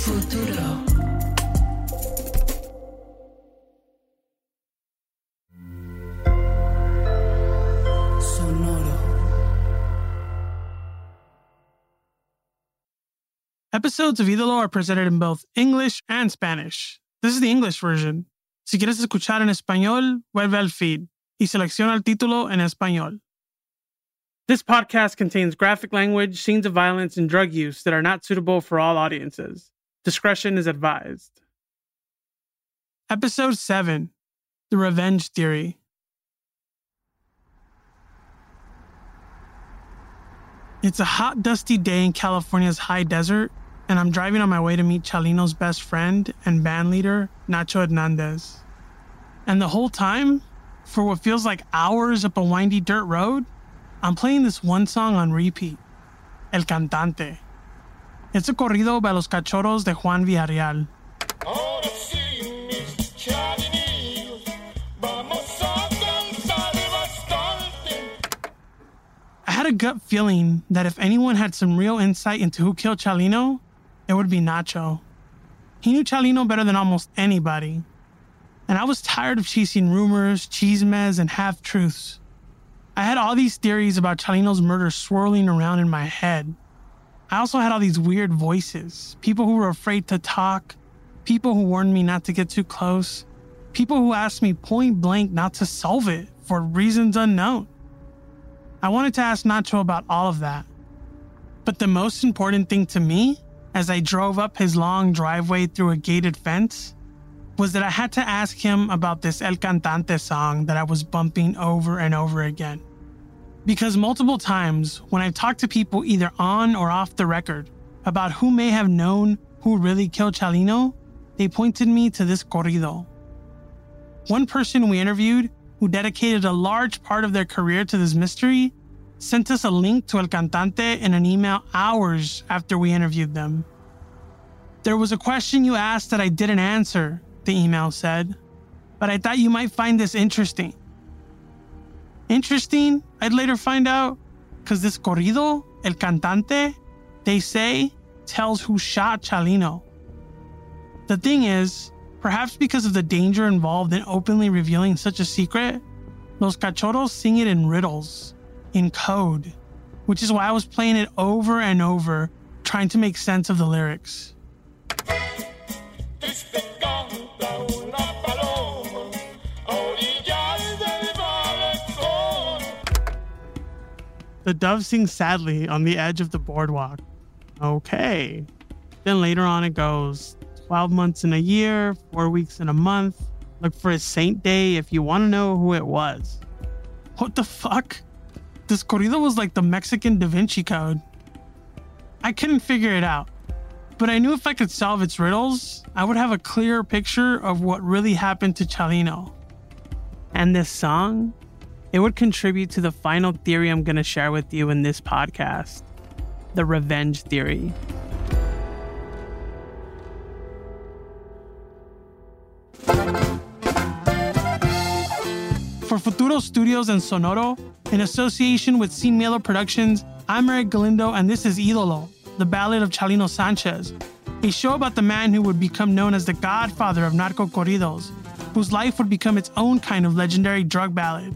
Futuro. Sonoro. Episodes of Ídolo are presented in both English and Spanish. This is the English version. Si quieres escuchar en español, vuelve al feed y selecciona el título en español. This podcast contains graphic language, scenes of violence, and drug use that are not suitable for all audiences. Discretion is advised. Episode 7. The Revenge Theory. It's a hot, dusty day in California's high desert, and I'm driving on my way to meet Chalino's best friend and band leader, Nacho Hernandez. And the whole time, for what feels like hours up a windy dirt road, I'm playing this one song on repeat, El Cantante. It's a corrido by Los Cachorros de Juan Villarreal. I had a gut feeling that if anyone had some real insight into who killed Chalino, it would be Nacho. He knew Chalino better than almost anybody. And I was tired of chasing rumors, chismes, and half-truths. I had all these theories about Chalino's murder swirling around in my head. I also had all these weird voices, people who were afraid to talk, people who warned me not to get too close, people who asked me point blank not to solve it for reasons unknown. I wanted to ask Nacho about all of that. But the most important thing to me, as I drove up his long driveway through a gated fence, was that I had to ask him about this El Cantante song that I was bumping over and over again. Because multiple times, when I've talked to people either on or off the record about who may have known who really killed Chalino, they pointed me to this corrido. One person we interviewed, who dedicated a large part of their career to this mystery, sent us a link to El Cantante in an email hours after we interviewed them. There was a question you asked that I didn't answer, the email said, but I thought you might find this interesting. Interesting, I'd later find out, because this corrido, El Cantante, they say, tells who shot Chalino. The thing is, perhaps because of the danger involved in openly revealing such a secret, Los Cachorros sing it in riddles, in code, which is why I was playing it over and over, trying to make sense of the lyrics. The dove sings sadly on the edge of the boardwalk. Okay. Then later on it goes, 12 months in a year, 4 weeks in a month. Look for a saint day if you want to know who it was. What the fuck? This corrido was like the Mexican Da Vinci Code. I couldn't figure it out, but I knew if I could solve its riddles, I would have a clearer picture of what really happened to Chalino. And this song, it would contribute to the final theory I'm going to share with you in this podcast, the revenge theory. For Futuro Studios and Sonoro, in association with Sin Miedo Productions, I'm Eric Galindo, and this is Ídolo, the Ballad of Chalino Sanchez, a show about the man who would become known as the godfather of narco corridos, whose life would become its own kind of legendary drug ballad.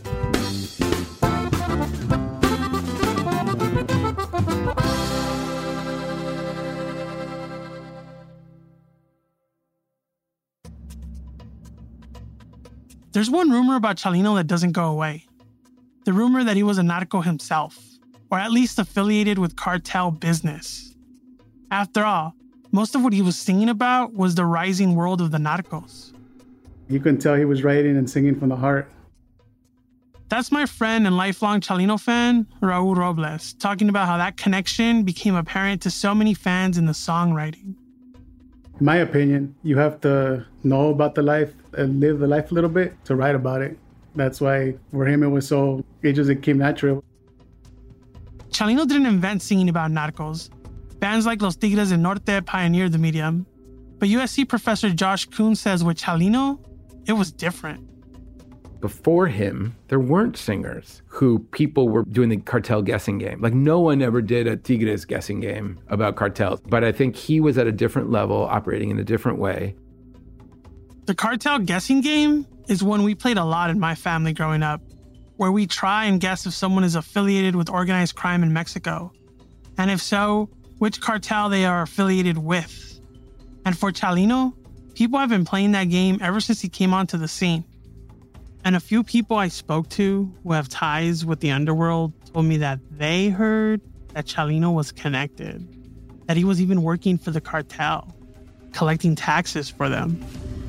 There's one rumor about Chalino that doesn't go away. The rumor that he was a narco himself, or at least affiliated with cartel business. After all, most of what he was singing about was the rising world of the narcos. You can tell he was writing and singing from the heart. That's my friend and lifelong Chalino fan, Raul Robles, talking about how that connection became apparent to so many fans in the songwriting. In my opinion, you have to know about the life and live the life a little bit to write about it. That's why for him it just came natural. Chalino didn't invent singing about narcos. Bands like Los Tigres del Norte pioneered the medium. But USC professor Josh Kuhn says with Chalino, it was different. Before him, there weren't singers who people were doing the cartel guessing game. Like no one ever did a Tigres guessing game about cartels. But I think he was at a different level, operating in a different way. The cartel guessing game is one we played a lot in my family growing up, where we try and guess if someone is affiliated with organized crime in Mexico. And if so, which cartel they are affiliated with. And for Chalino, people have been playing that game ever since he came onto the scene. And a few people I spoke to who have ties with the underworld told me that they heard that Chalino was connected, that he was even working for the cartel, collecting taxes for them.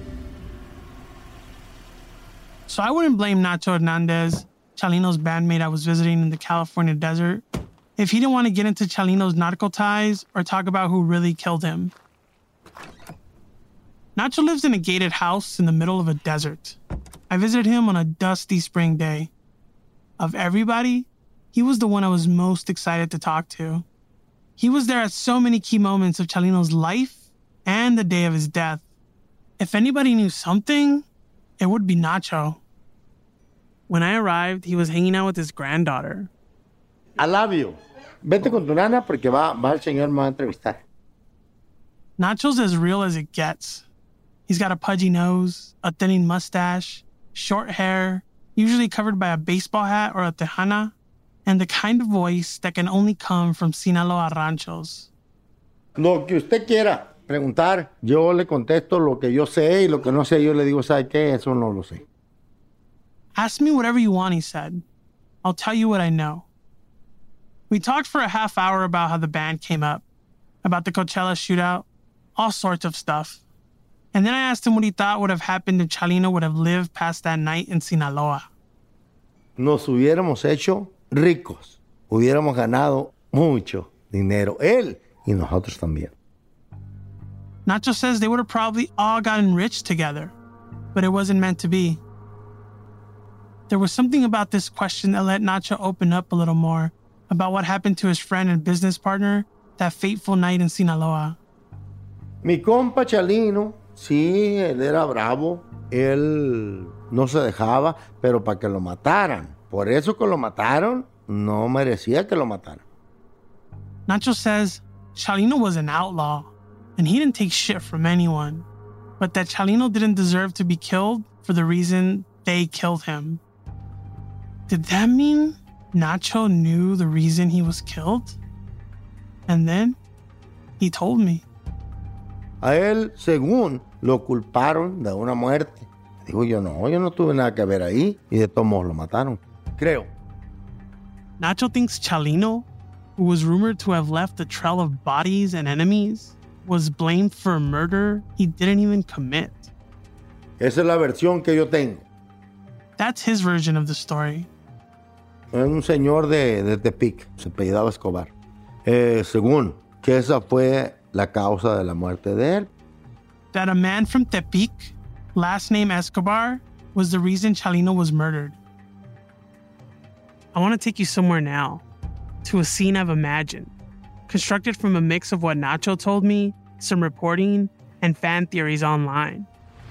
So I wouldn't blame Nacho Hernandez, Chalino's bandmate I was visiting in the California desert, if he didn't want to get into Chalino's narco ties or talk about who really killed him. Nacho lives in a gated house in the middle of a desert. I visited him on a dusty spring day. Of everybody, he was the one I was most excited to talk to. He was there at so many key moments of Chalino's life and the day of his death. If anybody knew something, it would be Nacho. When I arrived, he was hanging out with his granddaughter. I love you. Vete con tu nana porque va el señor me va a entrevistar. Nacho's as real as it gets. He's got a pudgy nose, a thinning mustache, short hair, usually covered by a baseball hat or a tejana, and the kind of voice that can only come from Sinaloa ranchos. Lo que usted quiera preguntar, yo le contesto lo que yo sé y lo que no sé, yo le digo, ¿sabe qué? Eso no lo sé. Ask me whatever you want, he said. I'll tell you what I know. We talked for a half hour about how the band came up, about the Coachella shootout, all sorts of stuff. And then I asked him what he thought would have happened if Chalino would have lived past that night in Sinaloa. Nos hubiéramos hecho ricos. Hubiéramos ganado mucho dinero. Él y nosotros también. Nacho says they would have probably all gotten rich together, but it wasn't meant to be. There was something about this question that let Nacho open up a little more about what happened to his friend and business partner that fateful night in Sinaloa. Mi compa Chalino, sí, él era bravo, él no se dejaba, pero para que lo mataran. Por eso que lo mataron, no merecía que lo mataran. Nacho says Chalino was an outlaw, and he didn't take shit from anyone, but that Chalino didn't deserve to be killed for the reason they killed him. Did that mean Nacho knew the reason he was killed? And then he told me. A él, según, lo culparon de una muerte. Digo yo no tuve nada que ver ahí y de todos modos lo mataron. Creo. Nacho thinks Chalino, who was rumored to have left a trail of bodies and enemies, was blamed for a murder he didn't even commit. Esa es la versión que yo tengo. That's his version of the story. Es un señor de Tepic, se apellidaba Escobar. Según que esa fue la causa de la muerte de él. That a man from Tepic, last name Escobar, was the reason Chalino was murdered. I want to take you somewhere now, to a scene I've imagined, constructed from a mix of what Nacho told me, some reporting, and fan theories online.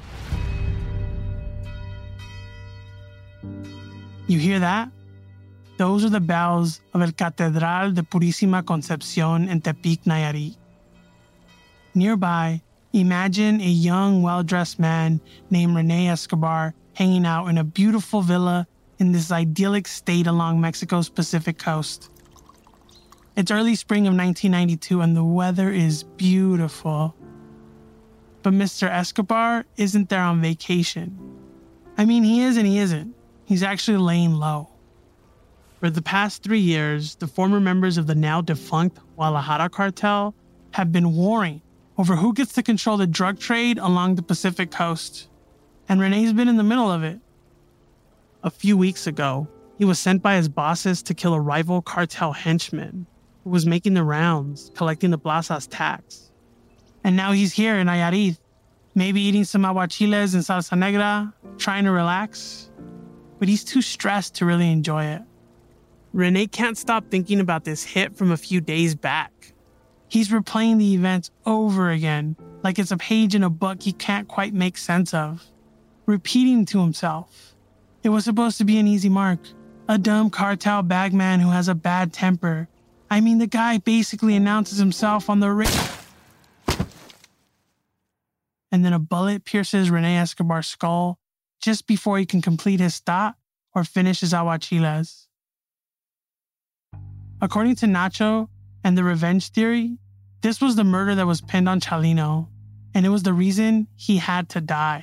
You hear that? Those are the bells of El Catedral de Purísima Concepción in Tepic, Nayarit. Nearby, imagine a young, well-dressed man named Rene Escobar hanging out in a beautiful villa in this idyllic state along Mexico's Pacific coast. It's early spring of 1992 and the weather is beautiful. But Mr. Escobar isn't there on vacation. I mean, he is and he isn't. He's actually laying low. For the past 3 years, the former members of the now defunct Guadalajara cartel have been warring over who gets to control the drug trade along the Pacific coast. And Rene's been in the middle of it. A few weeks ago, he was sent by his bosses to kill a rival cartel henchman who was making the rounds, collecting the plaza's tax. And now he's here in Nayarit, maybe eating some aguachiles and salsa negra, trying to relax. But he's too stressed to really enjoy it. Rene can't stop thinking about this hit from a few days back. He's replaying the events over again, like it's a page in a book he can't quite make sense of. Repeating to himself, It was supposed to be an easy mark. A dumb cartel bagman who has a bad temper. I mean, the guy basically announces himself on the and then a bullet pierces Rene Escobar's skull just before he can complete his thought or finish his aguachiles. According to Nacho and the revenge theory, this was the murder that was pinned on Chalino, and it was the reason he had to die.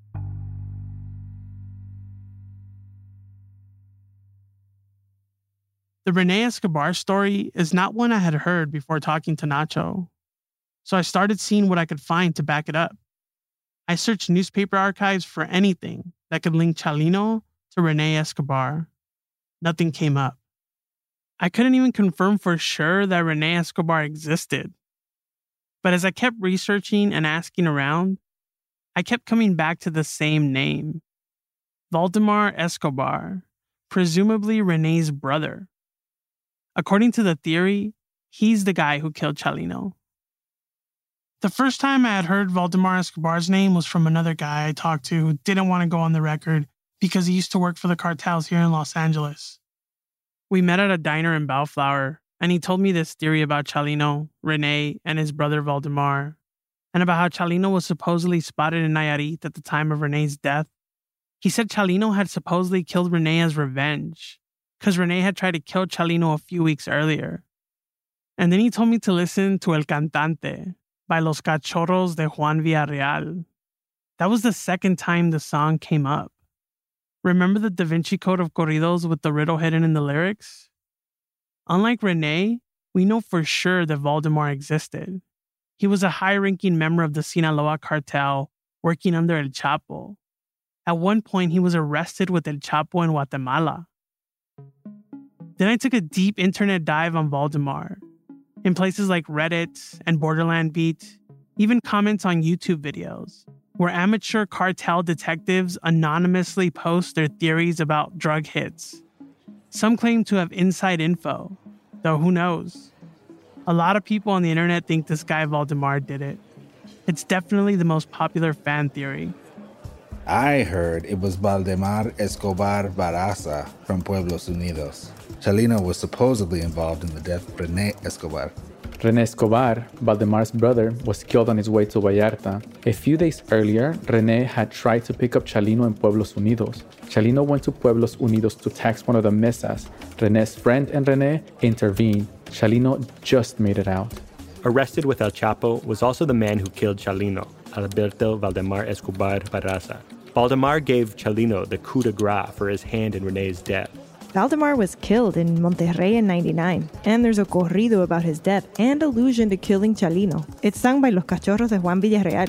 The Rene Escobar story is not one I had heard before talking to Nacho, so I started seeing what I could find to back it up. I searched newspaper archives for anything that could link Chalino to Rene Escobar. Nothing came up. I couldn't even confirm for sure that Rene Escobar existed. But as I kept researching and asking around, I kept coming back to the same name. Valdemar Escobar, presumably Rene's brother. According to the theory, he's the guy who killed Chalino. The first time I had heard Valdemar Escobar's name was from another guy I talked to who didn't want to go on the record because he used to work for the cartels here in Los Angeles. We met at a diner in Bellflower, and he told me this theory about Chalino, Rene, and his brother Valdemar, and about how Chalino was supposedly spotted in Nayarit at the time of Rene's death. He said Chalino had supposedly killed Rene as revenge, because Rene had tried to kill Chalino a few weeks earlier. And then he told me to listen to El Cantante by Los Cachorros de Juan Villarreal. That was the second time the song came up. Remember the Da Vinci Code of corridos with the riddle hidden in the lyrics? Unlike Rene, we know for sure that Valdemar existed. He was a high-ranking member of the Sinaloa cartel working under El Chapo. At one point, he was arrested with El Chapo in Guatemala. Then I took a deep internet dive on Valdemar. In places like Reddit and Borderland Beat, even comments on YouTube videos, where amateur cartel detectives anonymously post their theories about drug hits. Some claim to have inside info, though who knows? A lot of people on the internet think this guy Valdemar did it. It's definitely the most popular fan theory. I heard it was Valdemar Escobar Barraza from Pueblos Unidos. Chalino was supposedly involved in the death of Rene Escobar. Rene Escobar, Valdemar's brother, was killed on his way to Vallarta. A few days earlier, Rene had tried to pick up Chalino in Pueblos Unidos. Chalino went to Pueblos Unidos to tax one of the mesas. Rene's friend and Rene intervened. Chalino just made it out. Arrested with El Chapo was also the man who killed Chalino, Alberto Valdemar Escobar Barraza. Valdemar gave Chalino the coup de grace for his hand in Rene's death. Valdemar was killed in Monterrey in '99, and there's a corrido about his death and allusion to killing Chalino. It's sung by Los Cachorros de Juan Villarreal.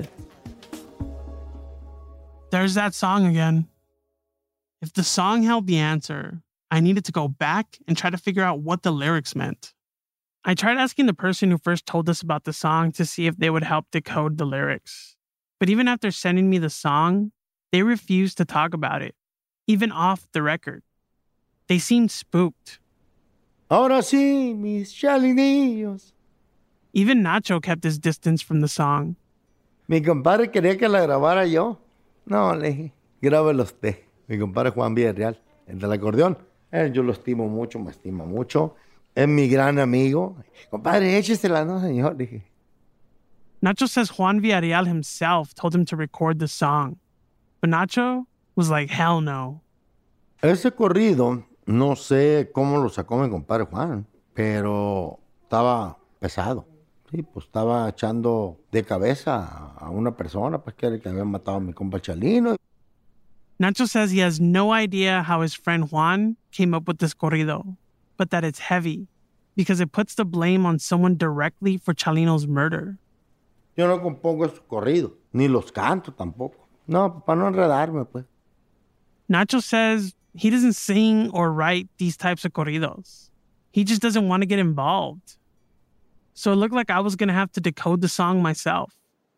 There's that song again. If the song held the answer, I needed to go back and try to figure out what the lyrics meant. I tried asking the person who first told us about the song to see if they would help decode the lyrics. But even after sending me the song, they refused to talk about it, even off the record. They seemed spooked. Ahora sí, mis chalinillos. Even Nacho kept his distance from the song. Mi compadre quería que la grabara yo. No, le dije, grábelo usted. Mi compadre Juan Villarreal, el del acordeón. Yo lo estimo mucho, me estima mucho. Es mi gran amigo. Compadre, échesela, no, señor. Dije. Nacho says Juan Villarreal himself told him to record the song. But Nacho was like, hell no. Ese corrido, no sé cómo lo sacó mi compadre Juan, pero estaba pesado. Sí, pues estaba echando de cabeza a una persona pues, que era el que había matado a mi compa Chalino. Nacho says he has no idea how his friend Juan came up with this corrido, but that it's heavy because it puts the blame on someone directly for Chalino's murder. Yo no compongo esos corridos, ni los canto tampoco. No, para no enredarme, pues. Nacho says he doesn't sing or write these types of corridos. He just doesn't want to get involved. So it looked like I was going to have to decode the song myself.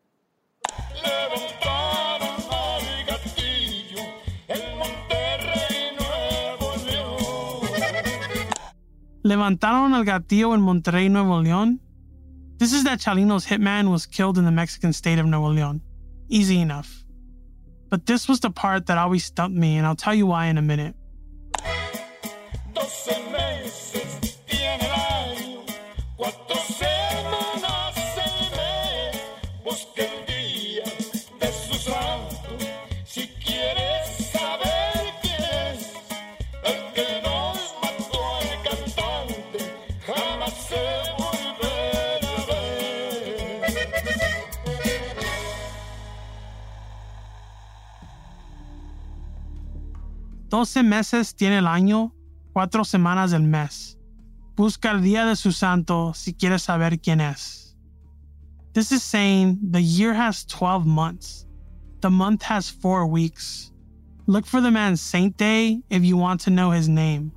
Levantaron al gatillo en Monterrey, Nuevo León. This is that Chalino's hitman was killed in the Mexican state of Nuevo León. Easy enough. But this was the part that always stumped me, and I'll tell you why in a minute. Doce meses tiene el año, 4 semanas el mes. Busca el día de su santo si quieres saber quién es. This is saying the year has 12 months. The month has 4 weeks. Look for the man's saint day if you want to know his name.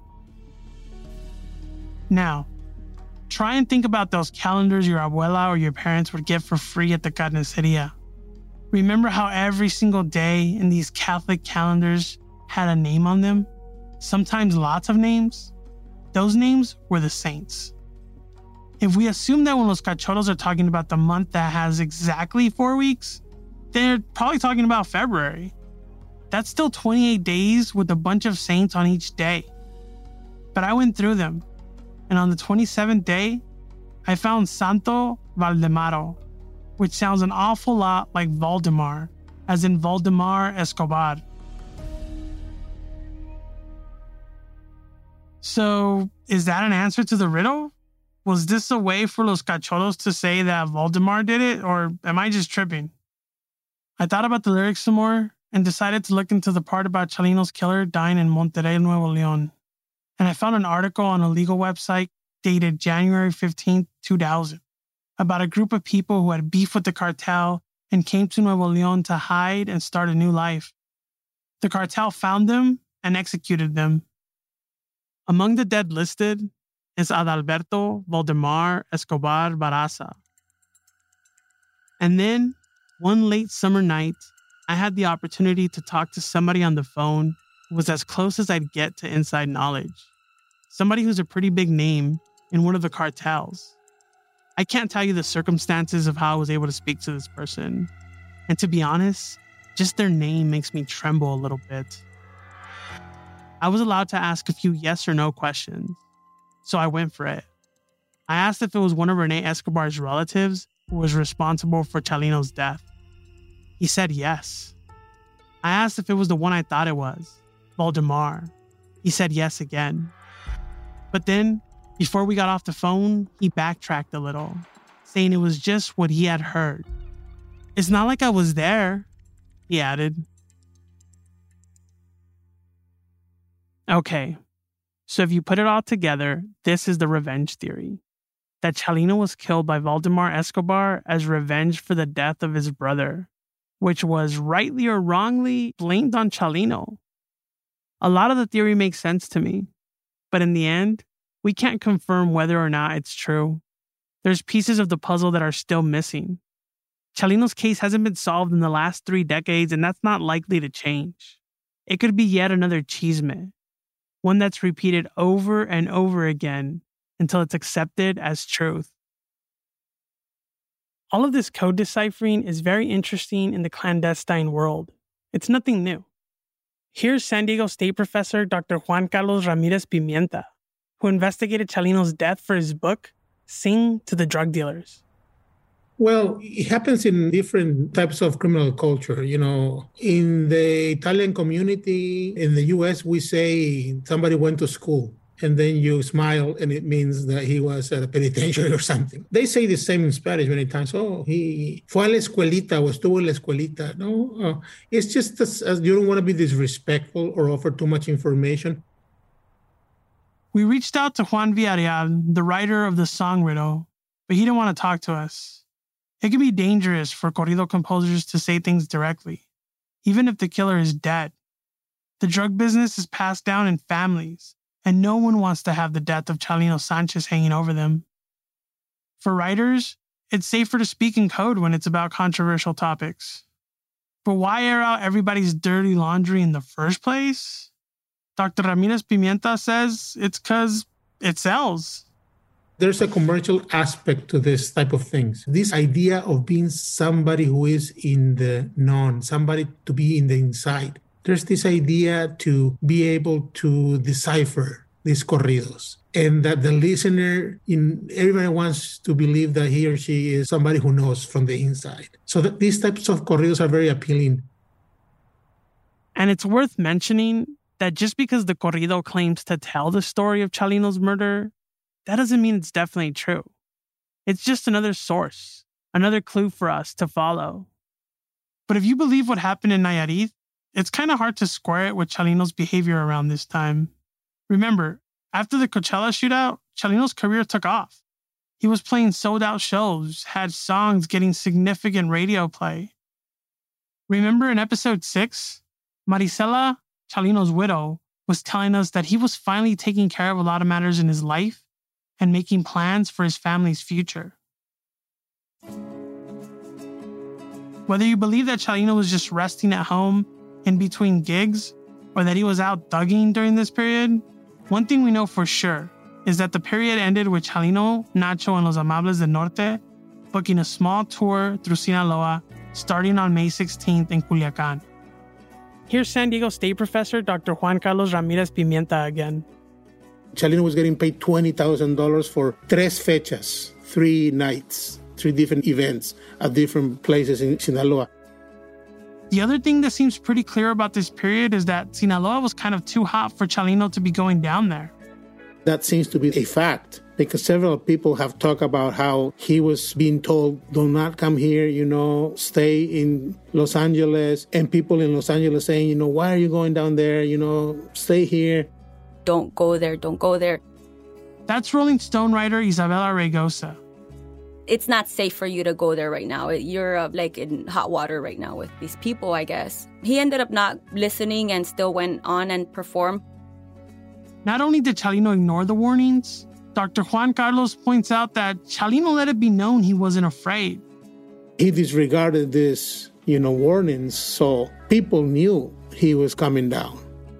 Now, try and think about those calendars your abuela or your parents would get for free at the carniceria. Remember how every single day in these Catholic calendars had a name on them? Sometimes lots of names? Those names were the saints. If we assume that when Los Cachorros are talking about the month that has exactly 4 weeks, they're probably talking about February. That's still 28 days with a bunch of saints on each day. But I went through them, and on the 27th day, I found Santo Valdemaro, which sounds an awful lot like Valdemar, as in Valdemar Escobar. So, is that an answer to the riddle? Was this a way for Los Cachorros to say that Valdemar did it, or am I just tripping? I thought about the lyrics some more and decided to look into the part about Chalino's killer dying in Monterrey, Nuevo León. And I found an article on a legal website dated January 15, 2000, about a group of people who had beef with the cartel and came to Nuevo León to hide and start a new life. The cartel found them and executed them. Among the dead listed is Adalberto Valdemar Escobar Barraza. And then, one late summer night, I had the opportunity to talk to somebody on the phone who was as close as I'd get to inside knowledge. Somebody who's a pretty big name in one of the cartels. I can't tell you the circumstances of how I was able to speak to this person. And to be honest, just their name makes me tremble a little bit. I was allowed to ask a few yes or no questions, so I went for it. I asked if it was one of Rene Escobar's relatives who was responsible for Chalino's death. He said yes. I asked if it was the one I thought it was, Valdemar. He said yes again. But then, before we got off the phone, he backtracked a little, saying it was just what he had heard. It's not like I was there, he added. Okay, so if you put it all together, this is the revenge theory. That Chalino was killed by Valdemar Escobar as revenge for the death of his brother, which was rightly or wrongly blamed on Chalino. A lot of the theory makes sense to me, but in the end, we can't confirm whether or not it's true. There's pieces of the puzzle that are still missing. Chalino's case hasn't been solved in the last 3 decades, and that's not likely to change. It could be yet another chisme, one that's repeated over and over again until it's accepted as truth. All of this code deciphering is very interesting in the clandestine world. It's nothing new. Here's San Diego State professor Dr. Juan Carlos Ramirez Pimienta, who investigated Chalino's death for his book, Sing to the Drug Dealers. Well, it happens in different types of criminal culture. You know, in the Italian community, in the U.S., we say somebody went to school, and then you smile, and it means that he was at a penitentiary or something. They say the same in Spanish many times. Oh, he fue a la escuelita o estuvo en la escuelita. No, it's just as you don't want to be disrespectful or offer too much information. We reached out to Juan Villarreal, the writer of the song riddle, but he didn't want to talk to us. It can be dangerous for corrido composers to say things directly, even if the killer is dead. The drug business is passed down in families, and no one wants to have the death of Chalino Sanchez hanging over them. For writers, it's safer to speak in code when it's about controversial topics. But why air out everybody's dirty laundry in the first place? Dr. Ramirez Pimienta says it's because it sells. There's a commercial aspect to this type of things. This idea of being somebody who is in the known, somebody to be in the inside. There's this idea to be able to decipher these corridos, and that the listener, everybody wants to believe that he or she is somebody who knows from the inside. So that these types of corridos are very appealing. And it's worth mentioning that just because the corrido claims to tell the story of Chalino's murder, that doesn't mean it's definitely true. It's just another source, another clue for us to follow. But if you believe what happened in Nayarit, it's kind of hard to square it with Chalino's behavior around this time. Remember, after the Coachella shootout, Chalino's career took off. He was playing sold-out shows, had songs getting significant radio play. Remember in episode 6, Maricela, Chalino's widow, was telling us that he was finally taking care of a lot of matters in his life and making plans for his family's future. Whether you believe that Chalino was just resting at home in between gigs or that he was out thugging during this period, one thing we know for sure is that the period ended with Chalino, Nacho, and Los Amables del Norte booking a small tour through Sinaloa starting on May 16th in Culiacan. Here's San Diego State professor Dr. Juan Carlos Ramirez Pimienta again. Chalino was getting paid $20,000 for 3 fechas, 3 nights, 3 different events at different places in Sinaloa. The other thing that seems pretty clear about this period is that Sinaloa was kind of too hot for Chalino to be going down there. That seems to be a fact, because several people have talked about how he was being told, do not come here, stay in Los Angeles. And people in Los Angeles saying, why are you going down there? Stay here. Don't go there, don't go there. That's Rolling Stone writer Isabella Raygosa. It's not safe for you to go there right now. You're in hot water right now with these people, I guess. He ended up not listening and still went on and performed. Not only did Chalino ignore the warnings, Dr. Juan Carlos points out that Chalino let it be known he wasn't afraid. He disregarded these, warnings, so people knew he was coming down.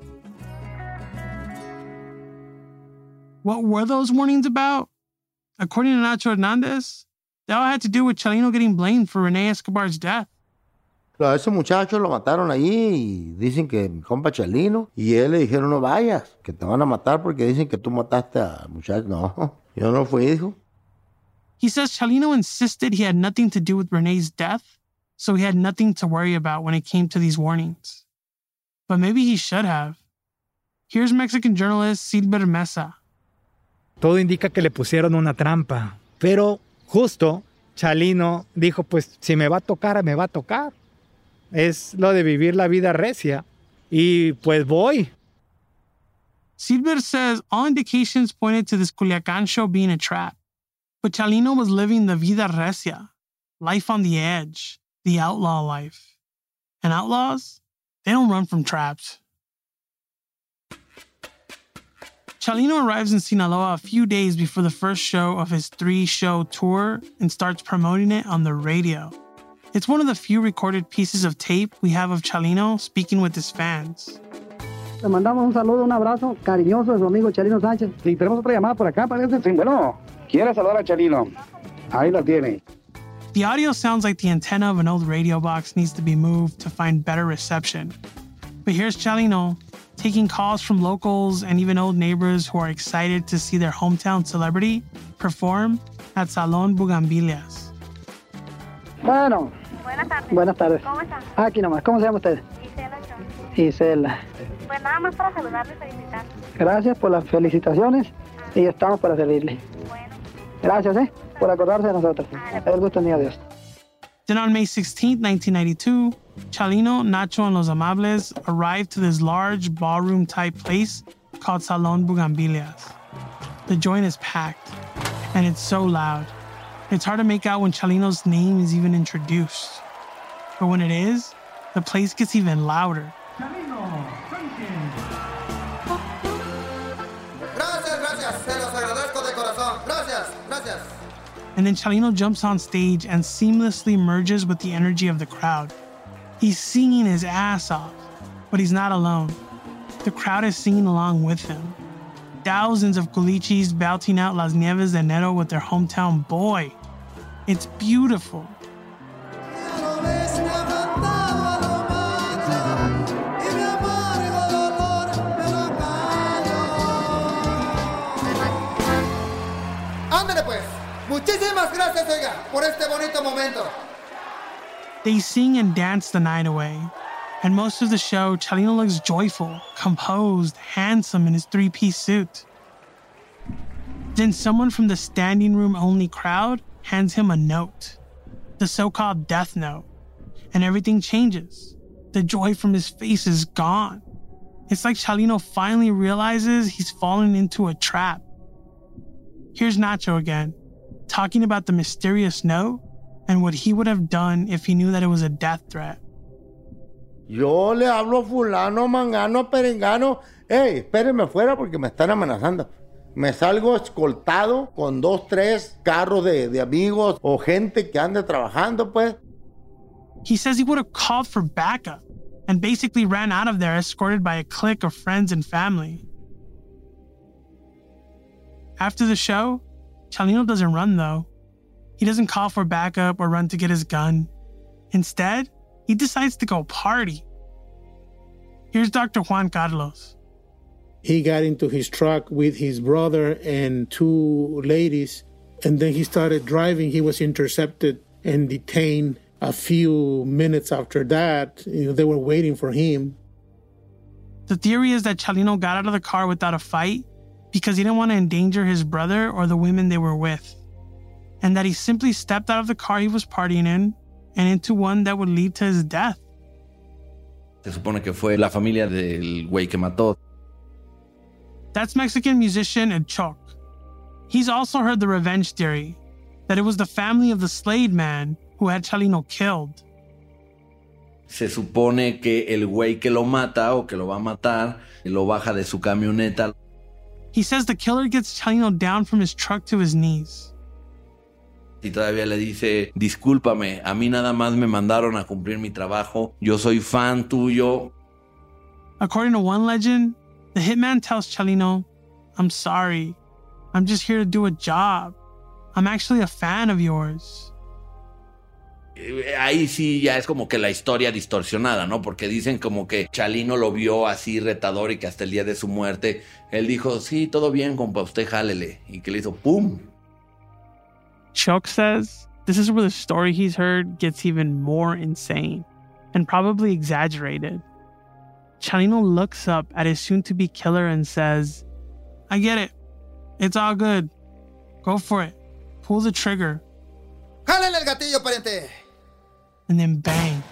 What were those warnings about? According to Nacho Hernandez, they all had to do with Chalino getting blamed for René Escobar's death. A ese muchacho lo mataron allí y dicen que mi compa Chalino, y él le dijeron no vayas, que te van a matar porque dicen que tú mataste al muchacho. No, yo no fui, dijo. He says Chalino insisted he had nothing to do with René's death, so he had nothing to worry about when it came to these warnings. But maybe he should have. Here's Mexican journalist Silber Mesa. Todo indica que le pusieron una trampa, pero justo Chalino dijo, pues si me va a tocar, me va a tocar. Es lo de vivir la vida recia. Y pues voy. Silber says all indications pointed to this Culiacan show being a trap. But Chalino was living the vida recia, life on the edge, the outlaw life. And outlaws, they don't run from traps. Chalino arrives in Sinaloa a few days before the first show of his 3-show tour and starts promoting it on the radio. It's one of the few recorded pieces of tape we have of Chalino speaking with his fans. Le mandamos un saludo, un abrazo cariñoso de su amigo Chalino Sánchez. Y tenemos otra llamada por acá, parece. Sí, bueno, quiere saludar a Chalino. Ahí la tiene. The audio sounds like the antenna of an old radio box needs to be moved to find better reception. But here's Chalino taking calls from locals and even old neighbors who are excited to see their hometown celebrity perform at Salón Bugambilias. Bueno. Buenas tardes. Buenas tardes. ¿Cómo están? Aquí nomás. ¿Cómo se llama usted? Gisela Chon. Gisela. Pues nada más para saludarle y felicitarle. Gracias por las felicitaciones y estamos para servirle. Bueno. Gracias, por acordarse de nosotros. El gusto es mío, Dios. Then on May 16, 1992, Chalino, Nacho, and Los Amables arrived to this large ballroom-type place called Salón Bugambilias. The joint is packed, and it's so loud. It's hard to make out when Chalino's name is even introduced. But when it is, the place gets even louder. Chalino, gracias, se los agradezco de corazón. Gracias. And then Chalino jumps on stage and seamlessly merges with the energy of the crowd. He's singing his ass off, but he's not alone. The crowd is singing along with him. thousands of culichis belting out Las Nieves de Enero with their hometown boy. It's beautiful. Ándale pues. Muchísimas gracias, oiga, por este bonito momento. They sing and dance the night away. And most of the show, Chalino looks joyful, composed, handsome in his three-piece suit. Then someone from the standing room only crowd hands him a note, the so-called death note, and everything changes. The joy from his face is gone. It's like Chalino finally realizes he's fallen into a trap. Here's Nacho again, talking about the mysterious note and what he would have done if he knew that it was a death threat. Yo le hablo a fulano, mangano, perengano. Hey, espérenme afuera porque me están amenazando. Me salgo escoltado con 2, 3 carros de amigos o gente que ande trabajando, pues. He says he would have called for backup and basically ran out of there escorted by a clique of friends and family. After the show, Chalino doesn't run though. He doesn't call for backup or run to get his gun. Instead, he decides to go party. Here's Dr. Juan Carlos. He got into his truck with his brother and 2 ladies, and then he started driving. He was intercepted and detained a few minutes after that. They were waiting for him. The theory is that Chalino got out of the car without a fight because he didn't want to endanger his brother or the women they were with, and that he simply stepped out of the car he was partying in and into one that would lead to his death. Se supone que fue la familia del güey que mató. That's Mexican musician El Choc. He's also heard the revenge theory, that it was the family of the Slade man who had Chalino killed. Se supone que el güey que lo mata o que lo va a matar lo baja de su camioneta. He says the killer gets Chalino down from his truck to his knees. Y todavía le dice, discúlpame, a mí nada más me mandaron a cumplir mi trabajo. Yo soy fan tuyo. According to one legend, the hitman tells Chalino, I'm sorry. I'm just here to do a job. I'm actually a fan of yours. Ahí sí ya es como que la historia distorsionada, ¿no? Porque dicen como que Chalino lo vio así retador y que hasta el día de su muerte él dijo, sí, todo bien, compa, usted jálele. Y que le hizo ¡pum! Choc says this is where the story he's heard gets even more insane and probably exaggerated. Chalino looks up at his soon-to-be killer and says, I get it. It's all good. Go for it. Pull the trigger. ¡Jálele el gatillo, pariente! And then bang.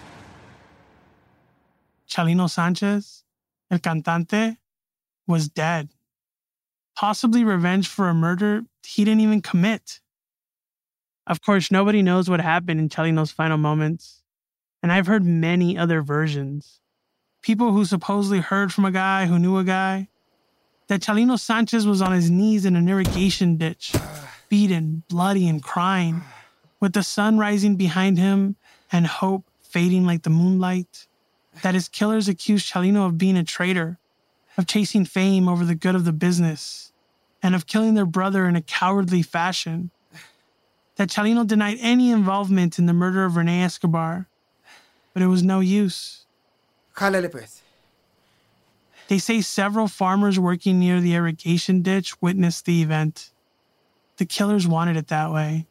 Chalino Sanchez, el cantante, was dead. Possibly revenge for a murder he didn't even commit. Of course, nobody knows what happened in Chalino's final moments, and I've heard many other versions. People who supposedly heard from a guy who knew a guy, that Chalino Sanchez was on his knees in an irrigation ditch, beaten, bloody, and crying, with the sun rising behind him and hope fading like the moonlight. That his killers accused Chalino of being a traitor, of chasing fame over the good of the business, and of killing their brother in a cowardly fashion. That Chalino denied any involvement in the murder of Rene Escobar, but it was no use. Jálele pues. They say several farmers working near the irrigation ditch witnessed the event. The killers wanted it that way.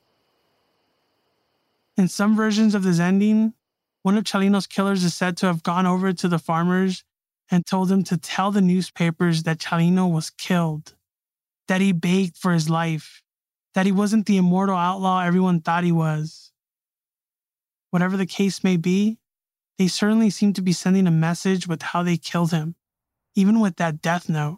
In some versions of this ending, one of Chalino's killers is said to have gone over to the farmers and told them to tell the newspapers that Chalino was killed, that he begged for his life, that he wasn't the immortal outlaw everyone thought he was. Whatever the case may be, they certainly seem to be sending a message with how they killed him, even with that death note.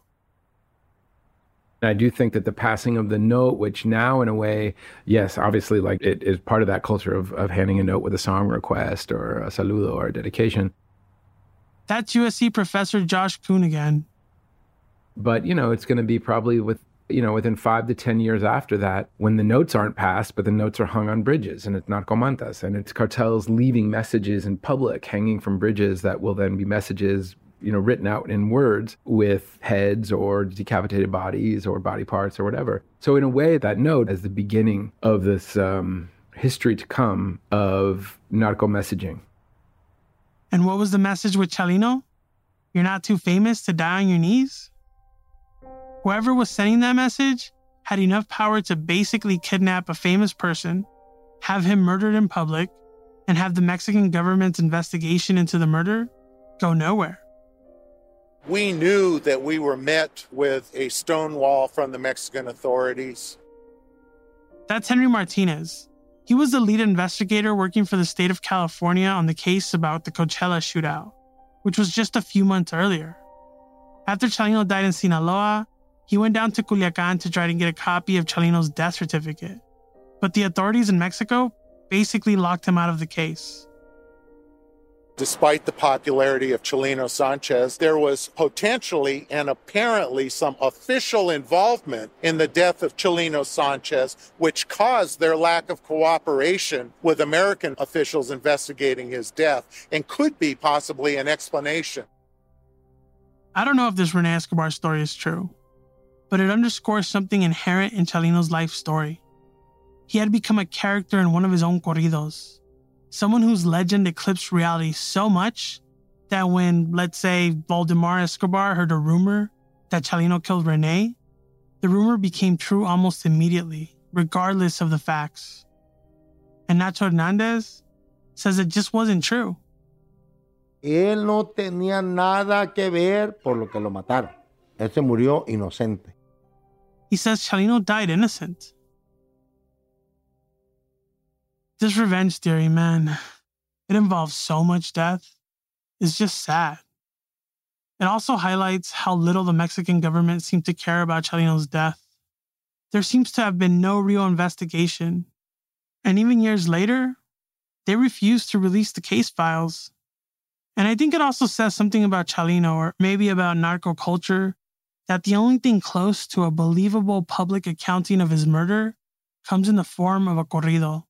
I do think that the passing of the note, which now in a way, yes, obviously like it is part of that culture of handing a note with a song request or a saludo or a dedication. That's USC professor Josh Kuhn again. But, it's going to be probably within 5 to 10 years after that, when the notes aren't passed, but the notes are hung on bridges, and it's narcomantas, and it's cartels leaving messages in public, hanging from bridges that will then be messages, written out in words with heads or decapitated bodies or body parts or whatever. So in a way, that note is the beginning of this history to come of narco messaging. And what was the message with Chalino? You're not too famous to die on your knees? Whoever was sending that message had enough power to basically kidnap a famous person, have him murdered in public, and have the Mexican government's investigation into the murder go nowhere. We knew that we were met with a stonewall from the Mexican authorities. That's Henry Martinez. He was the lead investigator working for the state of California on the case about the Coachella shootout, which was just a few months earlier. After Chalino died in Sinaloa, he went down to Culiacan to try to get a copy of Chalino's death certificate. But the authorities in Mexico basically locked him out of the case. Despite the popularity of Chalino Sanchez, there was potentially and apparently some official involvement in the death of Chalino Sanchez, which caused their lack of cooperation with American officials investigating his death and could be possibly an explanation. I don't know if this Rene Escobar story is true, but it underscores something inherent in Chalino's life story. He had become a character in one of his own corridos. Someone whose legend eclipsed reality so much that when, let's say, Valdemar Escobar heard a rumor that Chalino killed Rene, the rumor became true almost immediately, regardless of the facts. And Nacho Hernandez says it just wasn't true. Él no tenía nada que ver por lo que lo mataron. Él se murió inocente. He says Chalino died innocent. This revenge theory, man, it involves so much death. It's just sad. It also highlights how little the Mexican government seemed to care about Chalino's death. There seems to have been no real investigation. And even years later, they refused to release the case files. And I think it also says something about Chalino, or maybe about narco culture, that the only thing close to a believable public accounting of his murder comes in the form of a corrido.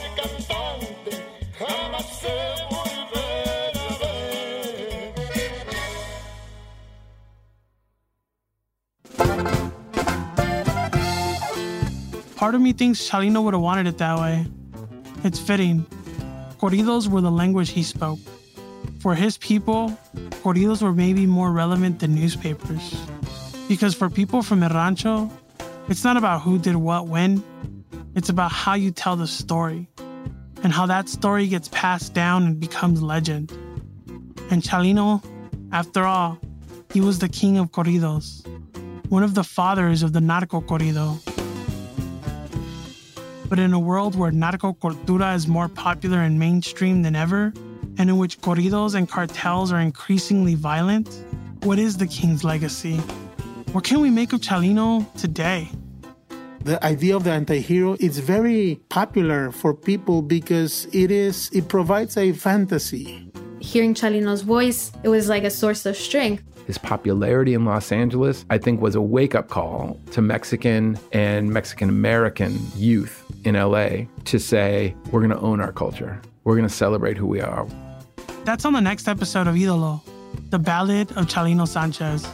Part of me thinks Chalino would have wanted it that way. It's fitting. Corridos were the language he spoke. For his people, corridos were maybe more relevant than newspapers. Because for people from El Rancho, it's not about who did what when. It's about how you tell the story and how that story gets passed down and becomes legend. And Chalino, after all, he was the king of corridos, one of the fathers of the narco corrido. But in a world where narco cultura is more popular and mainstream than ever, and in which corridos and cartels are increasingly violent, what is the king's legacy? What can we make of Chalino today? The idea of the anti-hero is very popular for people because it provides a fantasy. Hearing Chalino's voice, it was like a source of strength. His popularity in Los Angeles, I think, was a wake-up call to Mexican and Mexican-American youth in LA to say, we're going to own our culture. We're going to celebrate who we are. That's on the next episode of Ídolo, the Ballad of Chalino Sanchez.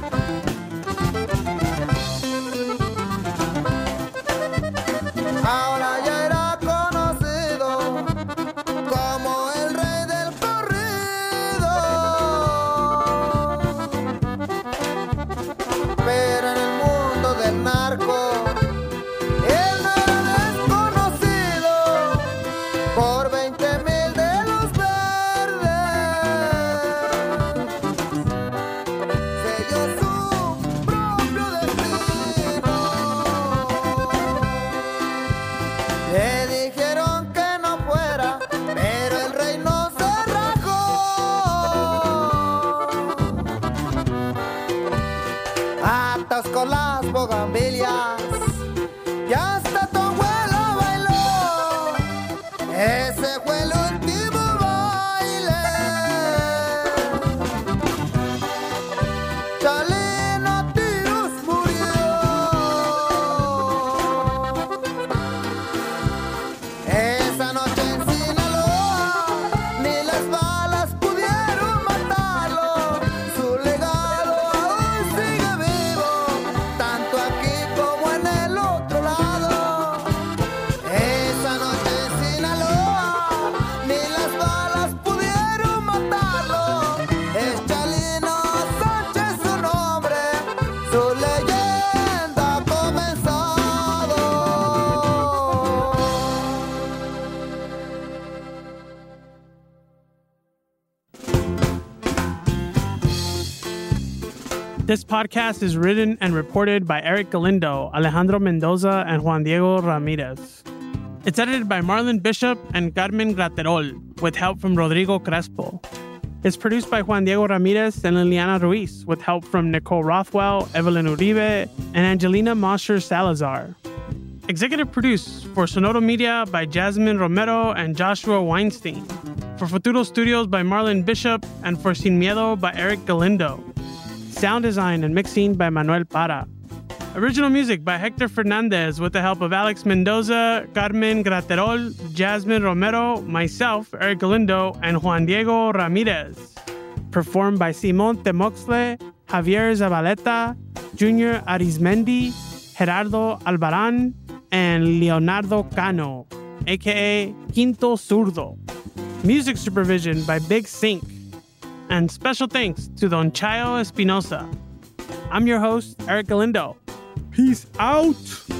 Con las bogambilias y hasta tu abuela bailó ese This podcast is written and reported by Eric Galindo, Alejandro Mendoza, and Juan Diego Ramirez. It's edited by Marlon Bishop and Carmen Graterol, with help from Rodrigo Crespo. It's produced by Juan Diego Ramirez and Liliana Ruiz, with help from Nicole Rothwell, Evelyn Uribe, and Angelina Mosher Salazar. Executive produced for Sonoro Media by Jasmine Romero and Joshua Weinstein. For Futuro Studios by Marlon Bishop, and for Sin Miedo by Eric Galindo. Sound design and mixing by Manuel Para. Original music by Hector Fernandez with the help of Alex Mendoza, Carmen Graterol, Jasmine Romero, myself, Eric Galindo, and Juan Diego Ramirez. Performed by Simon Temoxle, Javier Zabaleta, Junior Arizmendi, Gerardo Albaran, and Leonardo Cano, aka Quinto Zurdo. Music supervision by Big Sync. And special thanks to Don Chayo Espinosa. I'm your host, Eric Galindo. Peace out!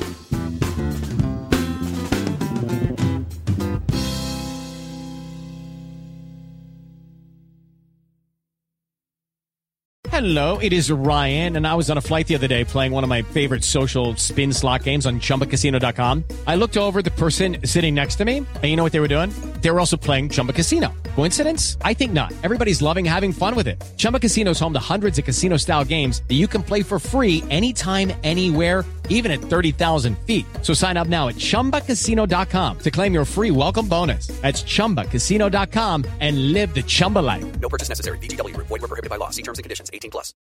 Hello, it is Ryan, and I was on a flight the other day playing one of my favorite social spin slot games on ChumbaCasino.com. I looked over at the person sitting next to me, and you know what they were doing? They were also playing Chumba Casino. Coincidence? I think not. Everybody's loving having fun with it. Chumba Casino is home to hundreds of casino-style games that you can play for free anytime, anywhere, even at 30,000 feet. So sign up now at ChumbaCasino.com to claim your free welcome bonus. That's ChumbaCasino.com and live the Chumba life. No purchase necessary. VGW. Void where prohibited by law. See terms and conditions. 18+.